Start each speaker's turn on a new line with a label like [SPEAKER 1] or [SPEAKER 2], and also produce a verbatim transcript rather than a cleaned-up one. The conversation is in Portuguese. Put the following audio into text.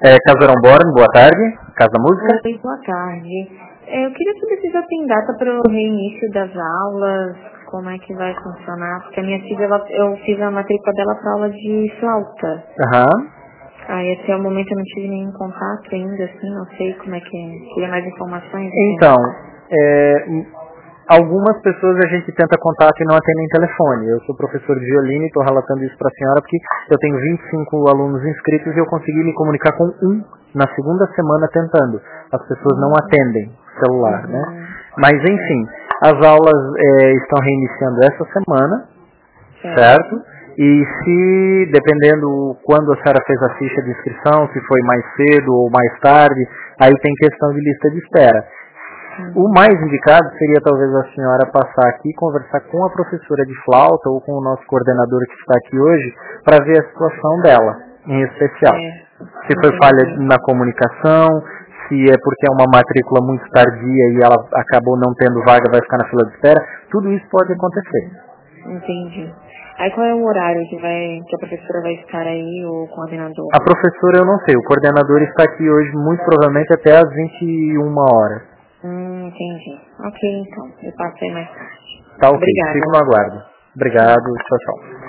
[SPEAKER 1] É, Casarão Born, boa tarde. Casa da Música.
[SPEAKER 2] Oi, boa tarde. É, eu queria saber se já tem data para o reinício das aulas, como é que vai funcionar, porque a minha filha, ela, eu fiz a matrícula dela para aula de flauta.
[SPEAKER 1] Aham.
[SPEAKER 2] Aí até o momento eu não tive nenhum contato ainda, assim, não sei como é que é. Queria mais informações.
[SPEAKER 1] Então, é, algumas pessoas a gente tenta contato e não atendem telefone. Eu sou professor de violino e estou relatando isso para a senhora porque eu tenho vinte e cinco alunos inscritos e eu consegui me comunicar com um na segunda semana tentando. As pessoas não atendem celular,
[SPEAKER 2] Uhum.
[SPEAKER 1] né? Mas enfim, as aulas é, estão reiniciando essa semana,
[SPEAKER 2] Certo.
[SPEAKER 1] certo? E se, dependendo quando a senhora fez a ficha de inscrição, se foi mais cedo ou mais tarde, aí tem questão de lista de espera. O mais indicado seria talvez a senhora passar aqui e conversar com a professora de flauta ou com o nosso coordenador que está aqui hoje para ver a situação dela, em especial.
[SPEAKER 2] É,
[SPEAKER 1] Se foi falha na comunicação, se é porque é uma matrícula muito tardia e ela acabou não tendo vaga, vai ficar na fila de espera, tudo isso pode acontecer.
[SPEAKER 2] entendi. Aí qual é o horário que, vai, que a professora vai ficar aí, o coordenador?
[SPEAKER 1] A professora eu não sei, o coordenador está aqui hoje muito provavelmente até às vinte e uma horas.
[SPEAKER 2] Hum, entendi. Ok, então. Eu passei mais tarde.
[SPEAKER 1] Tá ok,
[SPEAKER 2] Obrigada.
[SPEAKER 1] fico no aguardo. Obrigado, tchau, tchau.